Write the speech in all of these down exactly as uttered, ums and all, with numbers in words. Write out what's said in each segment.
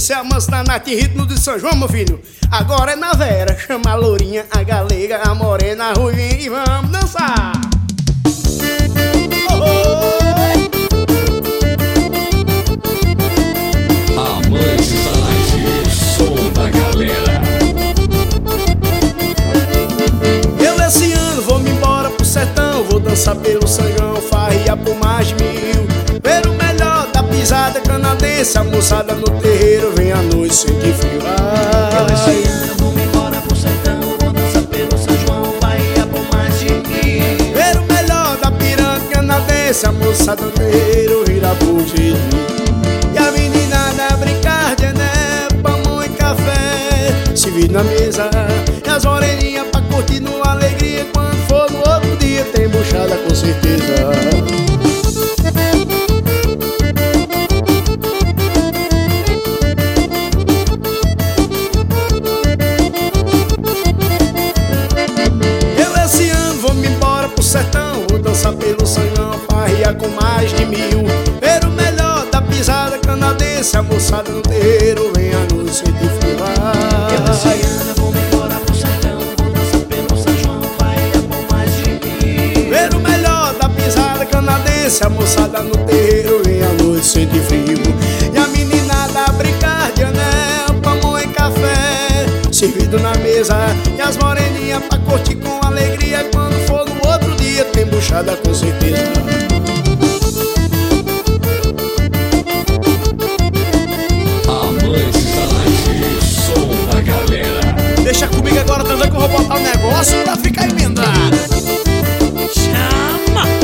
Isso é a mansa na night ritmo de São João, meu filho. Agora é na Vera, chama a lourinha, a galega, a morena, a ruivinha e vamos dançar. Amantes da Night, som da galera. Eu esse ano vou me embora pro sertão, vou dançar pelo Sangão, farria por mais de mil. Ver o melhor da pisada canadense, a moçada no terreiro vem à noite sentir frio. Eu esse ano vou me embora pro sertão, vou dançar pelo São João, farria por mais de mil. Ver o melhor da piranha canadense, a moçada no terreiro vira por de e a meninada brincar de anel, pão e café, se vir na mesa, e as moreninhas pra curtir numa alegria. Quando for no outro dia tem buchada com certeza. Eu esse ano vou me embora pro sertão, vou dançar pelo Sangão, farria com mais de mil. Ver o melhor da pisada canadense, a moçada no terreiro vem à noite sentir frio. Eu esse ano vou me embora pro sertão, vou dançar pelo São João, farria por mais de mil. Ver o melhor da pisada canadense, a moçada no terreiro vem à noite sentir frio. E a meninada brincar de anel, pão e café, servido na mesa, e as moreninhas pra curtir com alegria. Quando for no outro dia tem buchada com certeza. Amantes da Night, som da galera. Deixa comigo agora, Tanzan, que eu vou botar o negócio pra ficar emendado. Chama!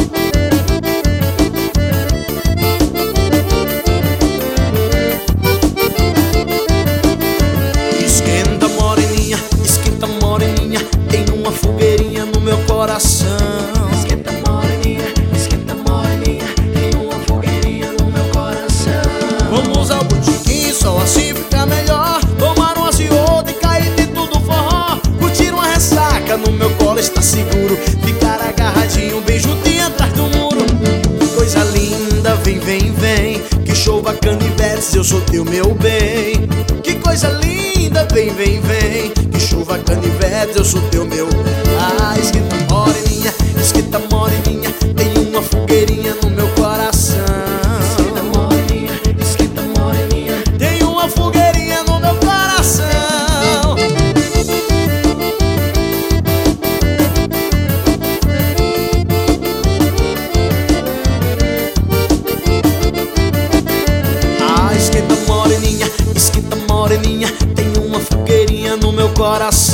Esquenta moreninha, esquenta moreninha, tem uma fogueirinha no meu coração. Esquenta moreninha, esquenta moreninha, tem uma fogueirinha no meu coração. Vamos ao botiquim, só assim fica melhor. Tomar uma ciota e cair dentro do forró. Curtir uma ressaca, no meu colo está seguro. Ficar agarradinho, bem juntinho atrás do muro. Coisa linda, vem, vem, vem. Que chova canivetes, eu sou teu, meu bem. Que coisa linda, vem, vem, vem. Que chova canivetes, eu sou teu, meu bem. Ah, esquenta moreninha, esquenta moreninha, tem uma fogueirinha no meu coração. Esquenta moreninha, esquenta moreninha, Tem uma fogueirinha no meu coração. Ah, esquenta moreninha, esquenta moreninha, tem uma fogueirinha no meu coração.